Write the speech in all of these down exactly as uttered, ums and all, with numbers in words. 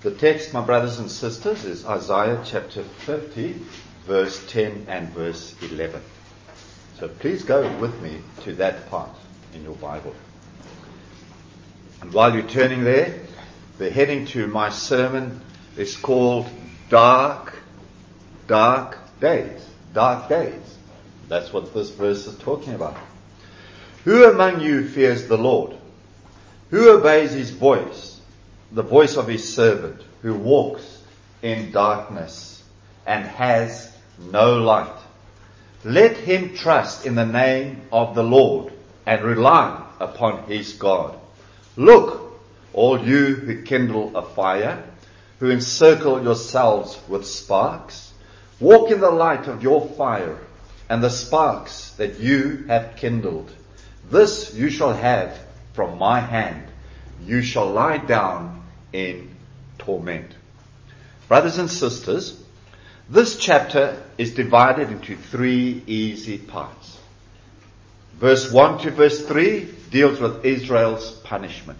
The text, my brothers and sisters, is Isaiah chapter fifty, verse ten and verse eleven. So please go with me to that part in your Bible. And while you're turning there, the heading to my sermon is called Dark, Dark Days. Dark Days. That's what this verse is talking about. Who among you fears the Lord? Who obeys his voice? The voice of his servant, who walks in darkness and has no light. Let him trust in the name of the Lord and rely upon his God. Look, all you who kindle a fire, who encircle yourselves with sparks, walk in the light of your fire and the sparks that you have kindled. This you shall have from my hand. You shall lie down in torment. Brothers and sisters, this chapter is divided into three easy parts. Verse one to verse three deals with Israel's punishment.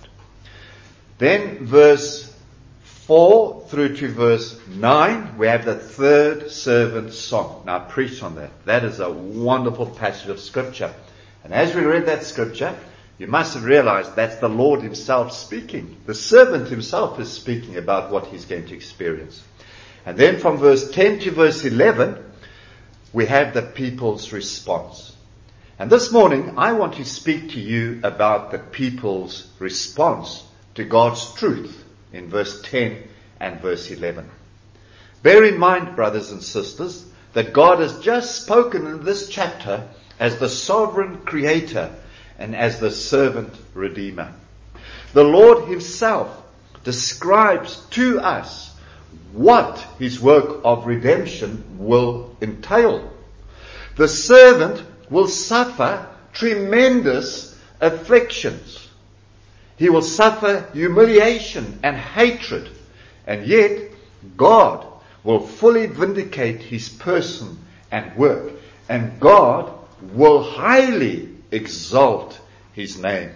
Then verse four through to verse nine, we have the third servant song. Now I preached on that. That is a wonderful passage of scripture. And as we read that scripture, you must have realized that's the Lord himself speaking. The servant himself is speaking about what he's going to experience. And then from verse ten to verse eleven, we have the people's response. And this morning, I want to speak to you about the people's response to God's truth in verse ten and verse eleven. Bear in mind, brothers and sisters, that God has just spoken in this chapter as the sovereign creator and as the servant redeemer. The Lord himself describes to us what his work of redemption will entail. The servant will suffer tremendous afflictions. He will suffer humiliation and hatred, and yet God will fully vindicate his person and work, and God will highly exalt his name.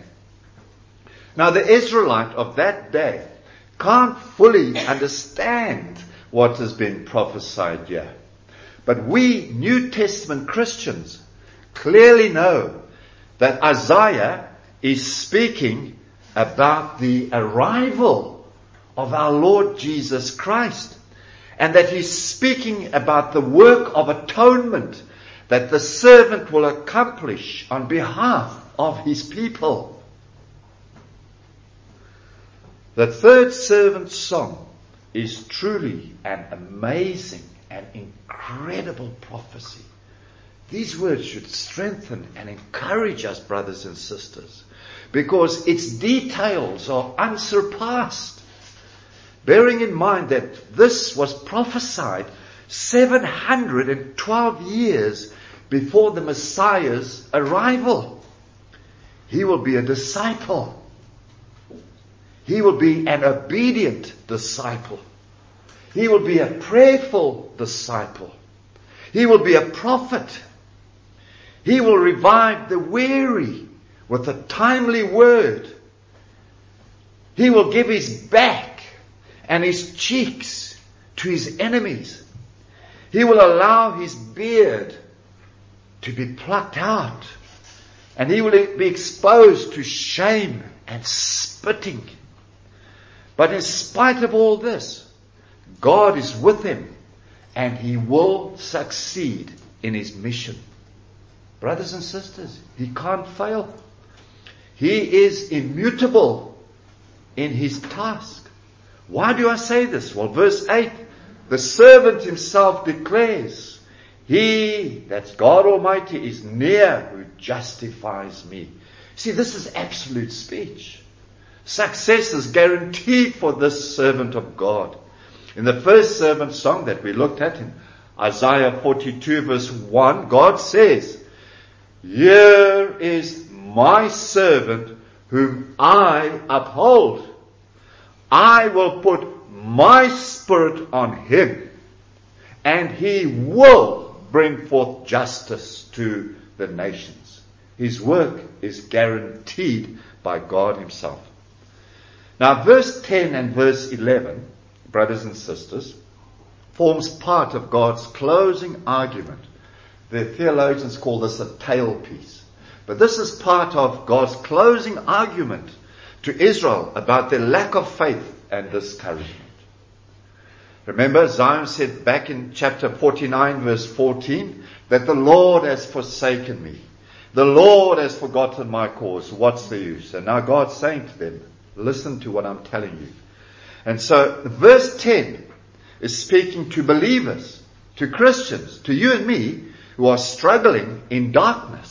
Now the Israelite of that day can't fully understand what has been prophesied here. But we New Testament Christians clearly know that Isaiah is speaking about the arrival of our Lord Jesus Christ, and that he's speaking about the work of atonement that the servant will accomplish on behalf of his people. The third servant song is truly an amazing and incredible prophecy. These words should strengthen and encourage us, brothers and sisters, because its details are unsurpassed. Bearing in mind that this was prophesied seven hundred twelve years before the Messiah's arrival. He will be a disciple. He will be an obedient disciple. He will be a prayerful disciple. He will be a prophet. He will revive the weary with a timely word. He will give his back and his cheeks to his enemies. He will allow his beard to be plucked out, and he will be exposed to shame and spitting. But in spite of all this, God is with him, and he will succeed in his mission. Brothers and sisters, he can't fail. He is immutable in his task. Why do I say this? Well, verse eight, the servant himself declares, he, that's God Almighty, is near who justifies me. See, this is absolute speech. Success is guaranteed for this servant of God. In the first servant song that we looked at in Isaiah forty-two verse one, God says, here is my servant whom I uphold. I will put my spirit on him, and he will bring forth justice to the nations. His work is guaranteed by God himself. Now verse ten and verse eleven brothers and sisters, forms part of God's closing argument. The theologians call this a tailpiece. But this is part of God's closing argument to Israel about their lack of faith and discouragement. Remember, Zion said back in chapter forty-nine, verse fourteen, that the Lord has forsaken me. The Lord has forgotten my cause. What's the use? And now God's saying to them, listen to what I'm telling you. And so verse ten is speaking to believers, to Christians, to you and me, who are struggling in darkness.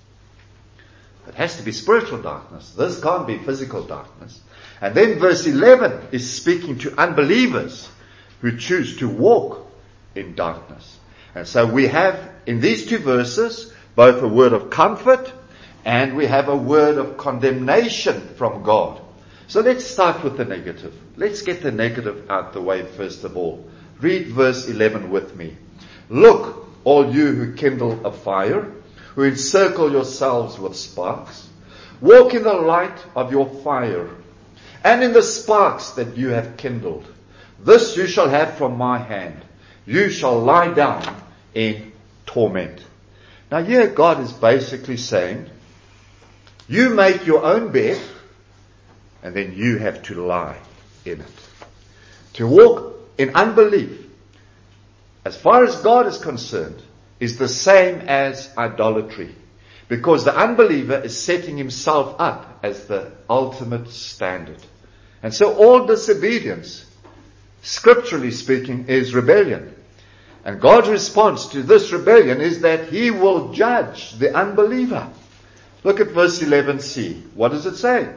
It has to be spiritual darkness. This can't be physical darkness. And then verse eleven is speaking to unbelievers who choose to walk in darkness. And so we have in these two verses both a word of comfort and we have a word of condemnation from God. So let's start with the negative. Let's get the negative out the way first of all. Read verse eleven with me. Look, all you who kindle a fire, who encircle yourselves with sparks, walk in the light of your fire, and in the sparks that you have kindled. This you shall have from my hand. You shall lie down in torment. Now here God is basically saying, you make your own bed, and then you have to lie in it. To walk in unbelief, as far as God is concerned, is the same as idolatry. Because the unbeliever is setting himself up as the ultimate standard. And so all disobedience, scripturally speaking, is rebellion. And God's response to this rebellion is that He will judge the unbeliever. Look at verse eleven c. What does it say?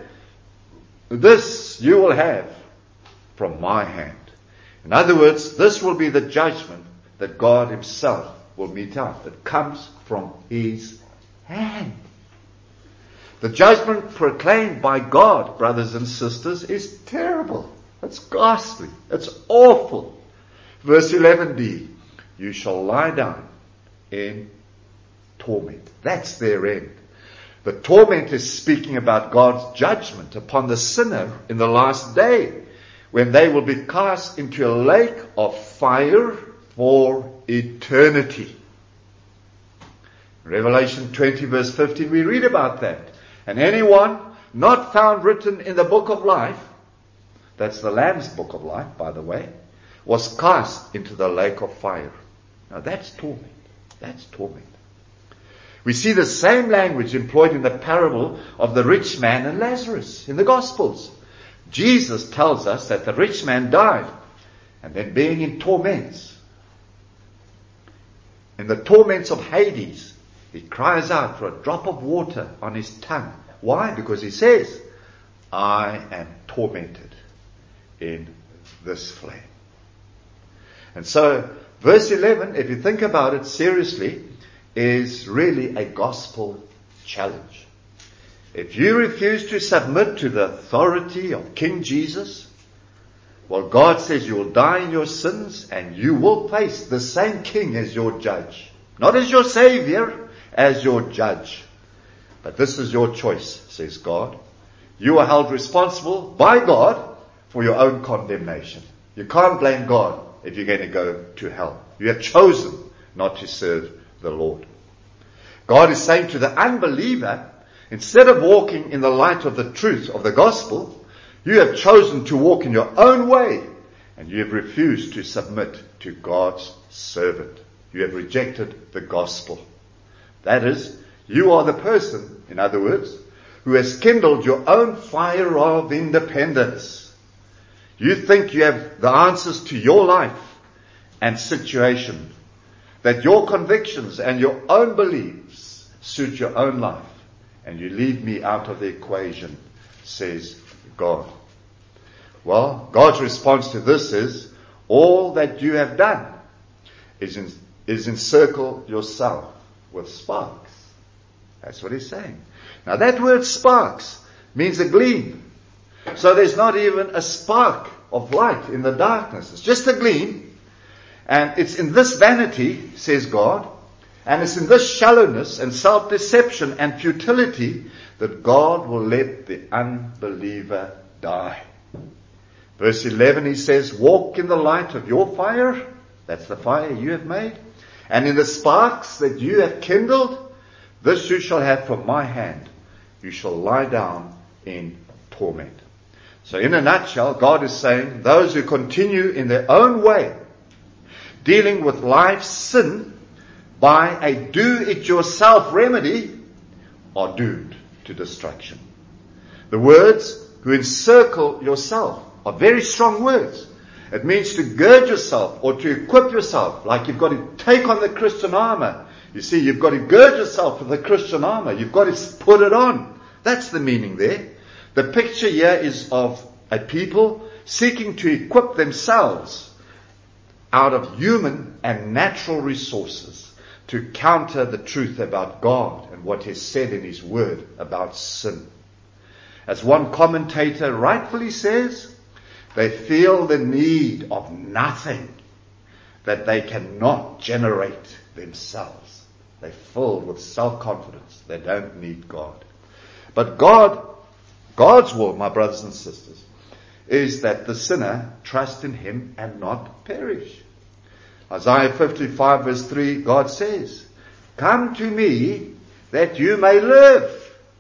This you will have from my hand. In other words, this will be the judgment that God Himself will mete out. It comes from His hand. The judgment proclaimed by God, brothers and sisters, is terrible. It's ghastly. It's awful. Verse eleven d. You shall lie down in torment. That's their end. The torment is speaking about God's judgment upon the sinner in the last day, when they will be cast into a lake of fire for eternity. Revelation twenty verse fifteen, we read about that. And anyone not found written in the book of life, that's the Lamb's book of life, by the way, was cast into the lake of fire. Now that's torment. That's torment. We see the same language employed in the parable of the rich man and Lazarus in the Gospels. Jesus tells us that the rich man died, and then being in torments, in the torments of Hades, he cries out for a drop of water on his tongue. Why? Because he says, I am tormented in this flame. And so, verse eleven, if you think about it seriously, is really a gospel challenge. If you refuse to submit to the authority of King Jesus, well, God says you will die in your sins and you will face the same king as your judge. Not as your savior, as your judge. But this is your choice, says God. You are held responsible by God for your own condemnation. You can't blame God if you're going to go to hell. You have chosen not to serve the Lord. God is saying to the unbeliever, instead of walking in the light of the truth of the gospel, you have chosen to walk in your own way, and you have refused to submit to God's servant. You have rejected the gospel. That is, you are the person, in other words, who has kindled your own fire of independence. You think you have the answers to your life and situation, that your convictions and your own beliefs suit your own life, and you leave me out of the equation, says God. Well, God's response to this is, all that you have done is, in, is encircle yourself with sparks. That's what he's saying. Now that word sparks means a gleam. So there's not even a spark of light in the darkness. It's just a gleam. And it's in this vanity, says God, and it's in this shallowness and self-deception and futility that God will let the unbeliever die. Verse eleven, he says, walk in the light of your fire. That's the fire you have made. And in the sparks that you have kindled, this you shall have from my hand. You shall lie down in torment. So in a nutshell, God is saying, those who continue in their own way, dealing with life's sin by a do-it-yourself remedy, are doomed to destruction. The words, who encircle yourself, are very strong words. It means to gird yourself or to equip yourself, like you've got to take on the Christian armor. You see, you've got to gird yourself with the Christian armor. You've got to put it on. That's the meaning there. The picture here is of a people seeking to equip themselves out of human and natural resources to counter the truth about God and what is said in His Word about sin. As one commentator rightfully says, they feel the need of nothing that they cannot generate themselves. They're filled with self-confidence. They don't need God. But God, God's will, my brothers and sisters, is that the sinner trust in Him and not perish. Isaiah fifty-five verse three, God says, come to me that you may live.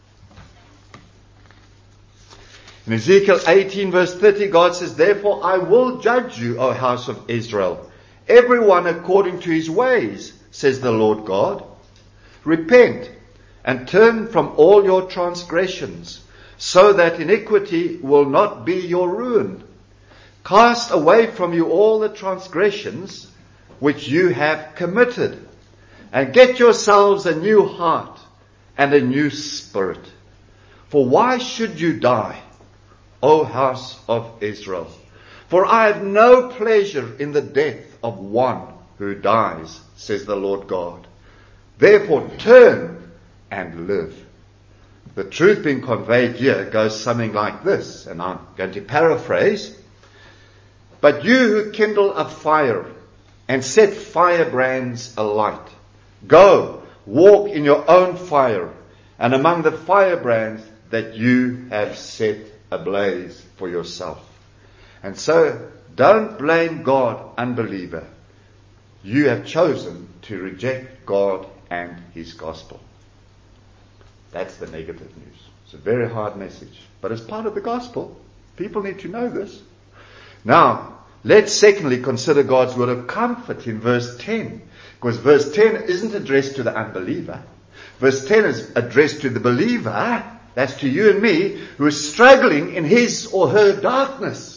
In Ezekiel eighteen verse thirty, God says, therefore I will judge you, O house of Israel, everyone according to his ways, says the Lord God. Repent and turn from all your transgressions, so that iniquity will not be your ruin. Cast away from you all the transgressions which you have committed, and get yourselves a new heart and a new spirit. For why should you die, O house of Israel? For I have no pleasure in the death of one who dies, says the Lord God. Therefore turn and live. The truth being conveyed here goes something like this, and I'm going to paraphrase. But you who kindle a fire and set firebrands alight, go, walk in your own fire, and among the firebrands that you have set ablaze for yourself. And so, don't blame God, unbeliever. You have chosen to reject God and His gospel. That's the negative news. It's a very hard message, but it's part of the gospel. People need to know this. Now, let's secondly consider God's word of comfort in verse ten. Because verse ten isn't addressed to the unbeliever. Verse ten is addressed to the believer. That's to you and me, who is struggling in his or her darkness.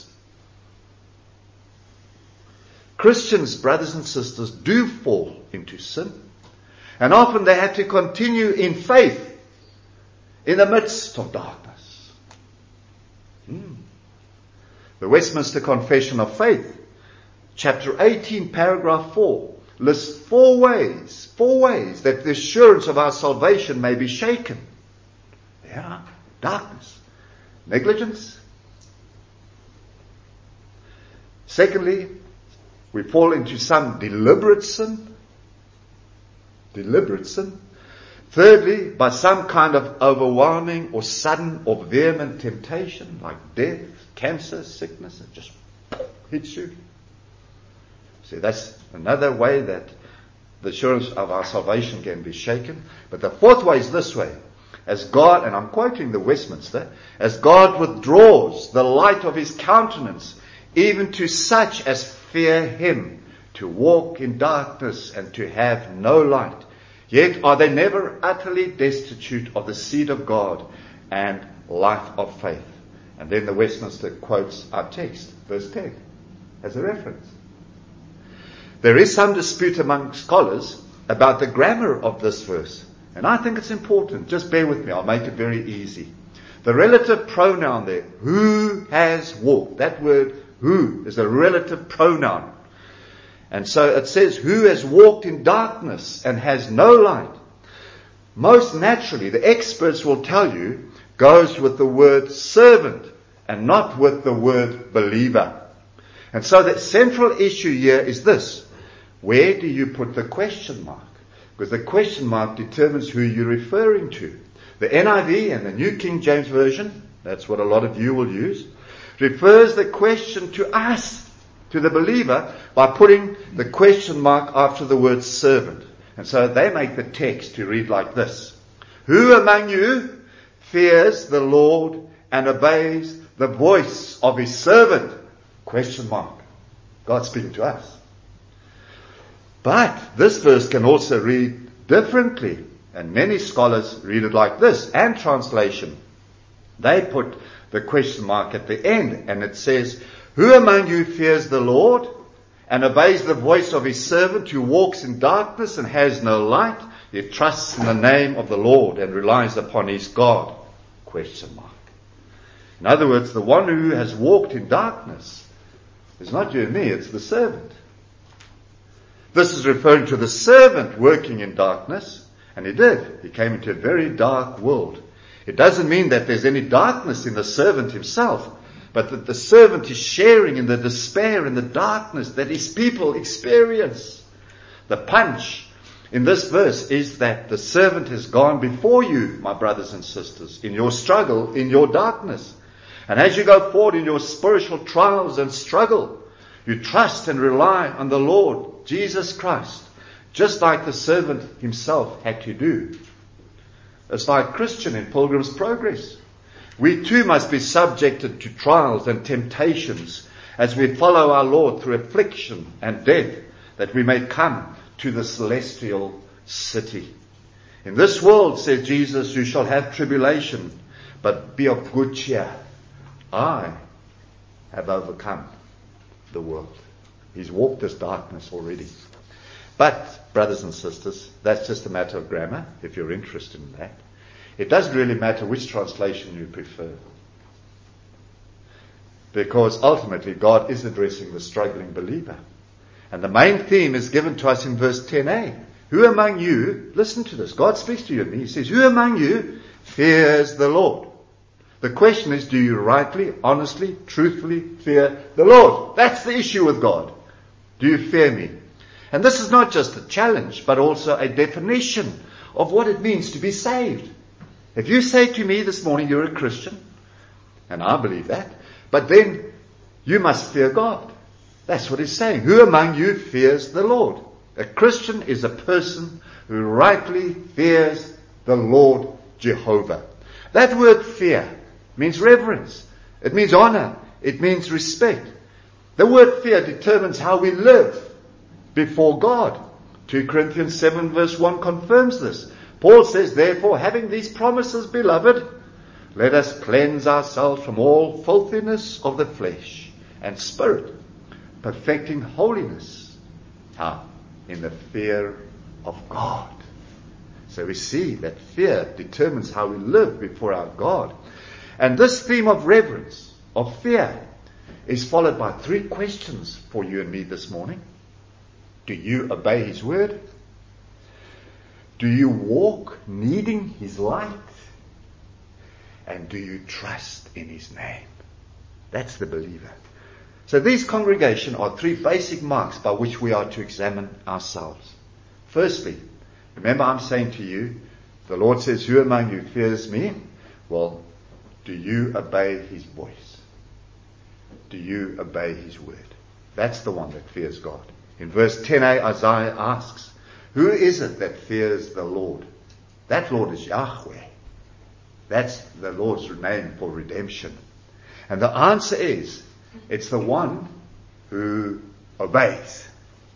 Christians, brothers and sisters, do fall into sin. And often they have to continue in faith in the midst of darkness. Hmm. The Westminster Confession of Faith, chapter eighteen, paragraph four, lists four ways, four ways that the assurance of our salvation may be shaken. Yeah, darkness, negligence. Secondly, we fall into some deliberate sin. Deliberate sin. Thirdly, by some kind of overwhelming or sudden or vehement temptation, like death, cancer, sickness, it just hits you. See, that's another way that the assurance of our salvation can be shaken. But the fourth way is this way. As God, and I'm quoting the Westminster, as God withdraws the light of His countenance, even to such as fear Him, to walk in darkness and to have no light, yet are they never utterly destitute of the seed of God and life of faith. And then the Westminster quotes our text, verse ten, as a reference. There is some dispute among scholars about the grammar of this verse. And I think it's important. Just bear with me. I'll make it very easy. The relative pronoun there, who has walked. That word, who, is a relative pronoun. And so it says, who has walked in darkness and has no light. Most naturally, the experts will tell you, goes with the word servant and not with the word believer. And so the central issue here is this. Where do you put the question mark? Because the question mark determines who you're referring to. The N I V and the New King James Version, that's what a lot of you will use, refers the question to us, to the believer, by putting the question mark after the word servant. And so they make the text to read like this. Who among you fears the Lord and obeys the voice of his servant? Question mark. God's speaking to us. But this verse can also read differently. And many scholars read it like this. And translation. They put the question mark at the end. And it says, who among you fears the Lord and obeys the voice of his servant, who walks in darkness and has no light, yet trusts in the name of the Lord and relies upon his God? Question mark. In other words, the one who has walked in darkness is not you and me, it's the servant. This is referring to the servant working in darkness, and he did. He came into a very dark world. It doesn't mean that there's any darkness in the servant himself, but that the servant is sharing in the despair and the darkness that his people experience. The punch in this verse is that the servant has gone before you, my brothers and sisters, in your struggle, in your darkness. And as you go forward in your spiritual trials and struggle, you trust and rely on the Lord Jesus Christ, just like the servant himself had to do. It's like Christian in Pilgrim's Progress. We too must be subjected to trials and temptations as we follow our Lord through affliction and death, that we may come to the celestial city. In this world, said Jesus, you shall have tribulation, but be of good cheer. I have overcome the world. He's walked this darkness already. But, brothers and sisters, that's just a matter of grammar, if you're interested in that. It doesn't really matter which translation you prefer. Because ultimately, God is addressing the struggling believer. And the main theme is given to us in verse ten a. Who among you, listen to this, God speaks to you and me. He says, who among you fears the Lord? The question is, do you rightly, honestly, truthfully fear the Lord? That's the issue with God. Do you fear me? And this is not just a challenge, but also a definition of what it means to be saved. If you say to me this morning, you're a Christian, and I believe that, but then you must fear God. That's what he's saying. Who among you fears the Lord? A Christian is a person who rightly fears the Lord Jehovah. That word fear means reverence. It means honor. It means respect. The word fear determines how we live before God. Second Corinthians seven verse one confirms this. Paul says, therefore, having these promises, beloved, let us cleanse ourselves from all filthiness of the flesh and spirit, perfecting holiness. How? In the fear of God. So we see that fear determines how we live before our God. And this theme of reverence, of fear, is followed by three questions for you and me this morning. Do you obey his word? Do you walk needing his light? And do you trust in his name? That's the believer. So these congregation are three basic marks by which we are to examine ourselves. Firstly, remember I'm saying to you, the Lord says, who among you fears me? Well, do you obey his voice? Do you obey his word? That's the one that fears God. In verse ten a, Isaiah asks, who is it that fears the Lord? That Lord is Yahweh. That's the Lord's name for redemption. And the answer is, it's the one who obeys.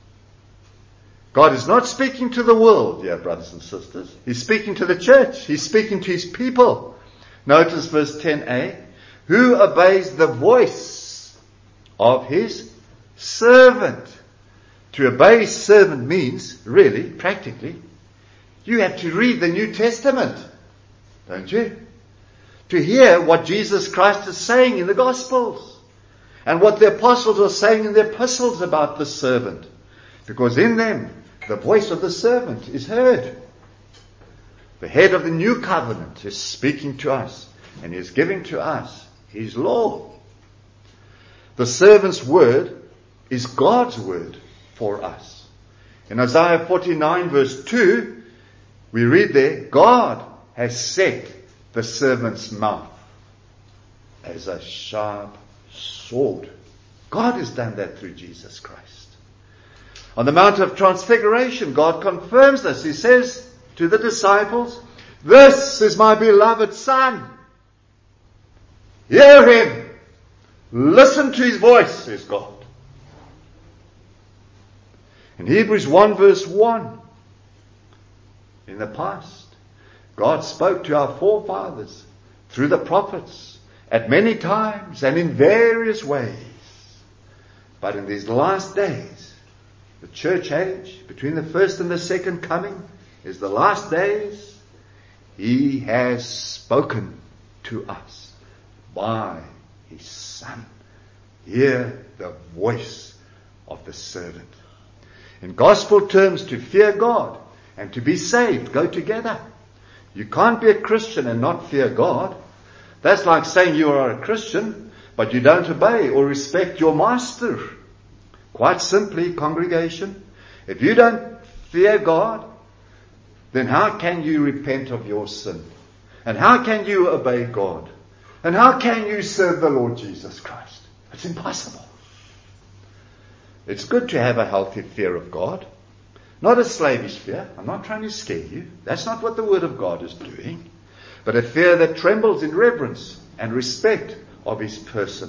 God is not speaking to the world, dear brothers and sisters. He's speaking to the church. He's speaking to his people. Notice verse ten a. Who obeys the voice of his servant? To obey his servant means, really, practically, you have to read the New Testament, don't you? To hear what Jesus Christ is saying in the Gospels. And what the apostles are saying in the epistles about the servant. Because in them, the voice of the servant is heard. The head of the new covenant is speaking to us. And is giving to us his law. The servant's word is God's word for us. In Isaiah forty-nine verse two, we read there, God has set the servant's mouth as a sharp sword. God has done that through Jesus Christ. On the Mount of Transfiguration, God confirms this. He says to the disciples, "This is my beloved Son. Hear him. Listen to his voice," says God. In Hebrews one verse one, in the past, God spoke to our forefathers through the prophets at many times and in various ways. But in these last days, the church age, between the first and the second coming, is the last days. He has spoken to us by his Son. Hear the voice of the servant. In gospel terms, to fear God and to be saved go together. You can't be a Christian and not fear God. That's like saying you are a Christian, but you don't obey or respect your master. Quite simply, congregation, if you don't fear God, then how can you repent of your sin? And how can you obey God? And how can you serve the Lord Jesus Christ? It's impossible. It's good to have a healthy fear of God. Not a slavish fear. I'm not trying to scare you. That's not what the Word of God is doing. But a fear that trembles in reverence and respect of his person.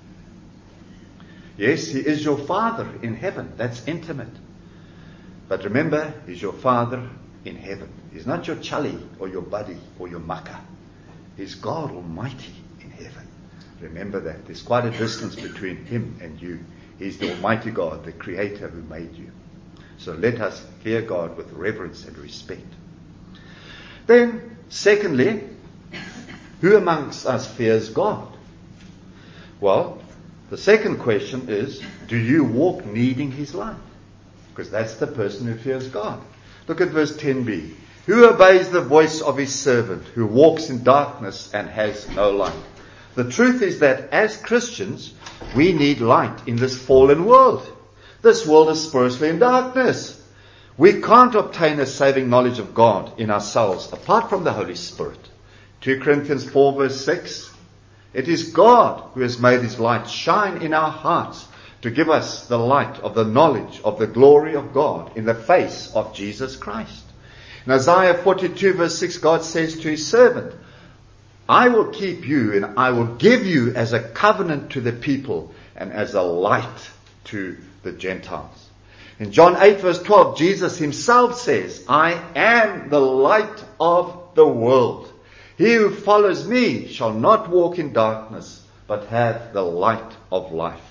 Yes, he is your Father in heaven. That's intimate. But remember, he's your Father in heaven. He's not your chali or your buddy or your makkah. He's God Almighty in heaven. Remember that. There's quite a distance between him and you. He's the Almighty God, the Creator who made you. So let us fear God with reverence and respect. Then, secondly, who amongst us fears God? Well, the second question is, do you walk needing his light? Because that's the person who fears God. Look at verse ten b. Who obeys the voice of his servant, who walks in darkness and has no light? The truth is that as Christians, we need light in this fallen world. This world is spiritually in darkness. We can't obtain a saving knowledge of God in ourselves apart from the Holy Spirit. Second Corinthians four verse six. It is God who has made his light shine in our hearts to give us the light of the knowledge of the glory of God in the face of Jesus Christ. In Isaiah forty-two verse six, God says to his servant, I will keep you and I will give you as a covenant to the people and as a light to the Gentiles. In John eight verse twelve, Jesus himself says, I am the light of the world. He who follows me shall not walk in darkness, but have the light of life.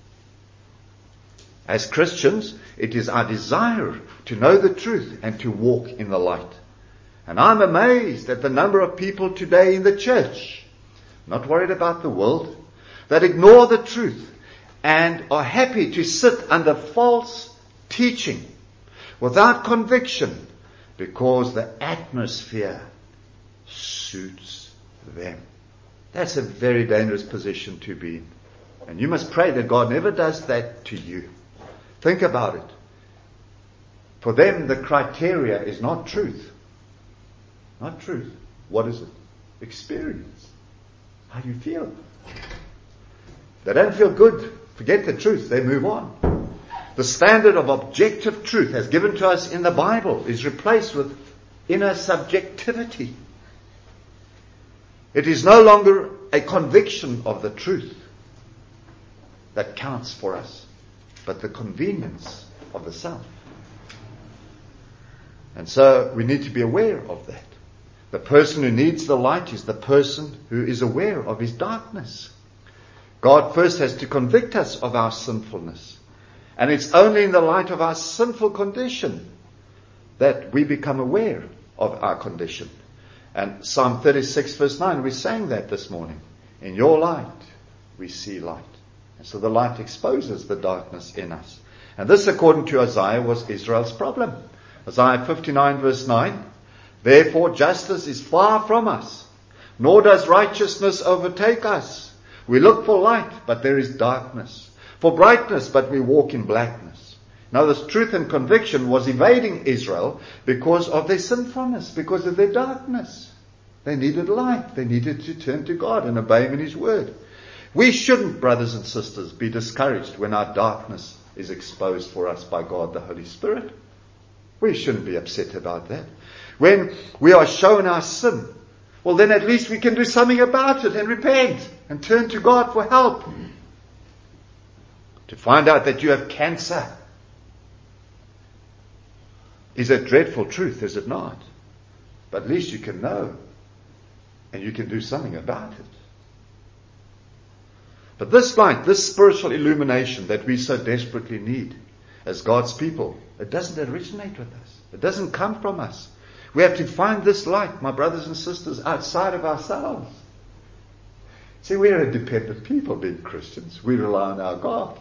As Christians, it is our desire to know the truth and to walk in the light. And I'm amazed at the number of people today in the church, not worried about the world, that ignore the truth and are happy to sit under false teaching without conviction because the atmosphere suits them. That's a very dangerous position to be in. And you must pray that God never does that to you. Think about it. For them, the criteria is not truth. Not truth. What is it? Experience. How do you feel? They don't feel good. Forget the truth. They move on. The standard of objective truth as given to us in the Bible is replaced with inner subjectivity. It is no longer a conviction of the truth that counts for us, but the convenience of the self. And so we need to be aware of that. The person who needs the light is the person who is aware of his darkness. God first has to convict us of our sinfulness. And it's only in the light of our sinful condition that we become aware of our condition. And Psalm thirty-six verse nine, we sang that this morning. In your light, we see light. And so the light exposes the darkness in us. And this, according to Isaiah, was Israel's problem. Isaiah fifty-nine verse nine, therefore justice is far from us, nor does righteousness overtake us. We look for light, but there is darkness. For brightness, but we walk in blackness. Now this truth and conviction was evading Israel because of their sinfulness, because of their darkness. They needed light. They needed to turn to God and obey him in his word. We shouldn't, brothers and sisters, be discouraged when our darkness is exposed for us by God the Holy Spirit. We shouldn't be upset about that. When we are shown our sin, well then at least we can do something about it and repent and turn to God for help. To find out that you have cancer is a dreadful truth, is it not? But at least you can know and you can do something about it. But this light, this spiritual illumination that we so desperately need as God's people, it doesn't originate with us. It doesn't come from us. We have to find this light, my brothers and sisters, outside of ourselves. See, we're a dependent people being Christians. We rely on our God.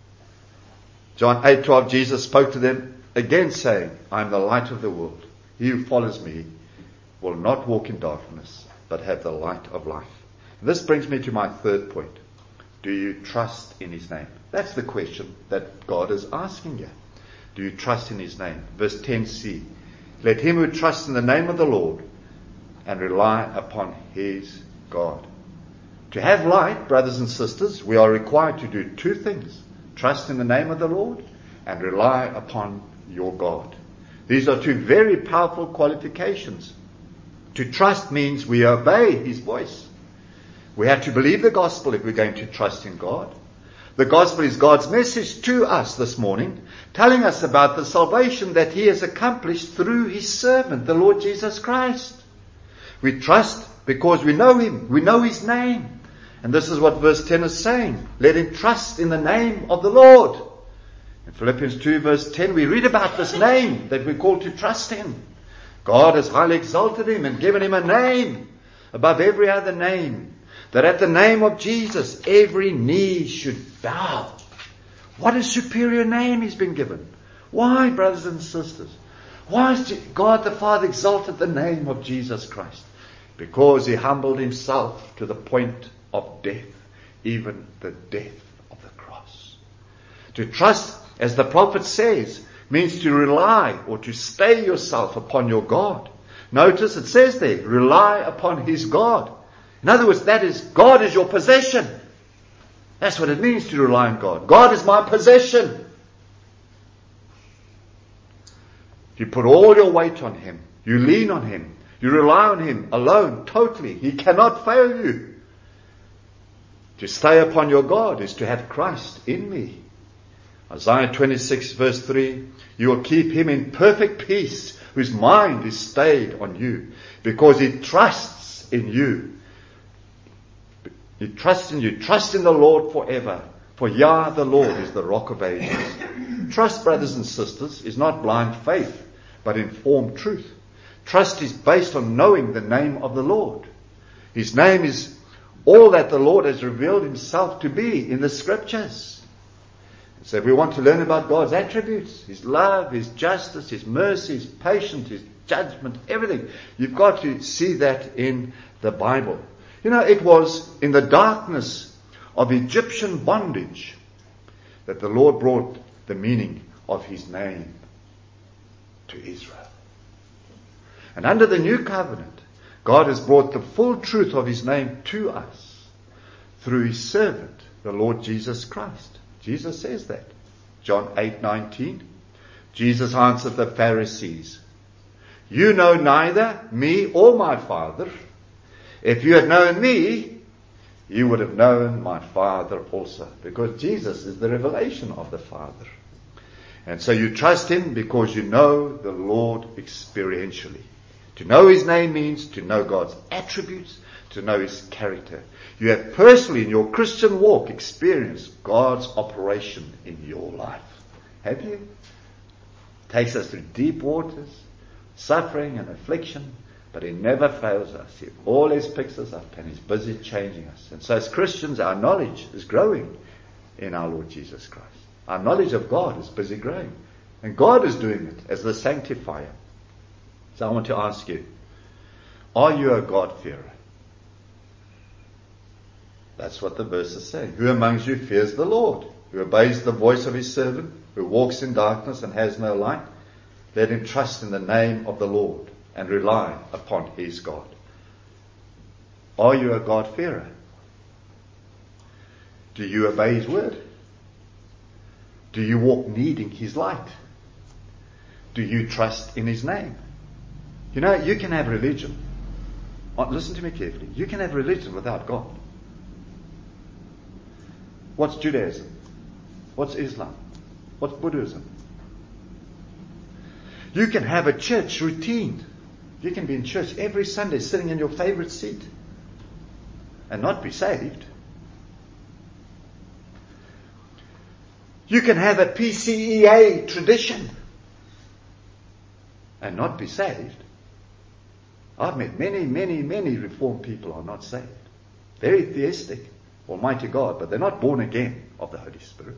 John eight twelve, Jesus spoke to them again saying, I am the light of the world. He who follows me will not walk in darkness, but have the light of life. And this brings me to my third point. Do you trust in His name? That's the question that God is asking you. Do you trust in His name? Verse ten c. Let him who trusts in the name of the Lord and rely upon his God. To have light, brothers and sisters, we are required to do two things. Trust in the name of the Lord and rely upon your God. These are two very powerful qualifications. To trust means we obey His voice. We have to believe the gospel if we're going to trust in God. The gospel is God's message to us this morning, telling us about the salvation that He has accomplished through His servant, the Lord Jesus Christ. We trust because we know Him. We know His name. And this is what verse ten is saying. Let him trust in the name of the Lord. In Philippians two verse ten, we read about this name that we're called to trust in. God has highly exalted Him and given Him a name above every other name, that at the name of Jesus, every knee should bow. What a superior name He's been given. Why, brothers and sisters? Why has God the Father exalted the name of Jesus Christ? Because He humbled Himself to the point of death, even the death of the cross. To trust, as the prophet says, means to rely or to stay yourself upon your God. Notice it says there, rely upon His God. In other words, that is, God is your possession. That's what it means to rely on God. God is my possession. You put all your weight on Him. You lean on Him. You rely on Him alone, totally. He cannot fail you. To stay upon your God is to have Christ in me. Isaiah twenty-six verse three, you will keep him in perfect peace, whose mind is stayed on you, because he trusts in you. He trusts in you. Trust in the Lord forever. For Yah, the Lord, is the rock of ages. Trust, brothers and sisters, is not blind faith, but informed truth. Trust is based on knowing the name of the Lord. His name is all that the Lord has revealed Himself to be in the Scriptures. So if we want to learn about God's attributes, His love, His justice, His mercy, His patience, His judgment, everything, you've got to see that in the Bible. You know, it was in the darkness of Egyptian bondage that the Lord brought the meaning of His name to Israel. And under the new covenant, God has brought the full truth of His name to us through His servant, the Lord Jesus Christ. Jesus says that. John eight nineteen. Jesus answered the Pharisees, you know neither me or my Father. If you had known me, you would have known my Father also. Because Jesus is the revelation of the Father. And so you trust Him because you know the Lord experientially. To know His name means to know God's attributes, to know His character. You have personally in your Christian walk experienced God's operation in your life. Have you? It takes us through deep waters, suffering and affliction, but He never fails us. He always picks us up and He's busy changing us. And so as Christians, our knowledge is growing in our Lord Jesus Christ. Our knowledge of God is busy growing. And God is doing it as the sanctifier. So I want to ask you, are you a God-fearer? That's what the verse is saying. Who amongst you fears the Lord? Who obeys the voice of His servant? Who walks in darkness and has no light? Let him trust in the name of the Lord and rely upon his God. Are you a God-fearer? Do you obey His word? Do you walk needing His light? Do you trust in His name? You know, you can have religion. Listen to me carefully. You can have religion without God. What's Judaism? What's Islam? What's Buddhism? You can have a church routine. You can be in church every Sunday sitting in your favorite seat and not be saved. You can have a P C E A tradition and not be saved. I've met many, many, many Reformed people who are not saved. Very theistic, Almighty God, but they're not born again of the Holy Spirit.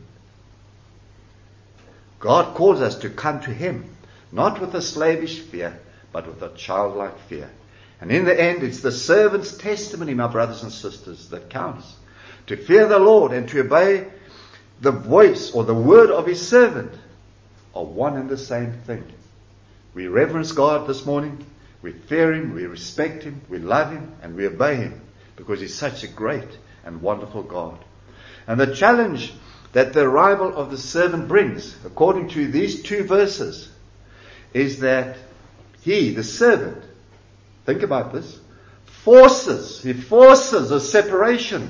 God calls us to come to Him, not with a slavish fear, but with a childlike fear. And in the end, it's the servant's testimony, my brothers and sisters, that counts. To fear the Lord and to obey the voice or the word of His servant are one and the same thing. We reverence God this morning. We fear Him, we respect Him, we love Him, and we obey Him because He's such a great and wonderful God. And the challenge that the arrival of the servant brings, according to these two verses, is that He, the servant, think about this, forces, He forces a separation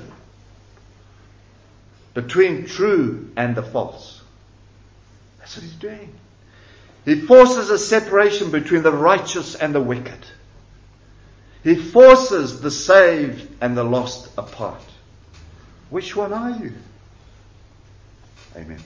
between true and the false. That's what He's doing. He forces a separation between the righteous and the wicked. He forces the saved and the lost apart. Which one are you? Amen.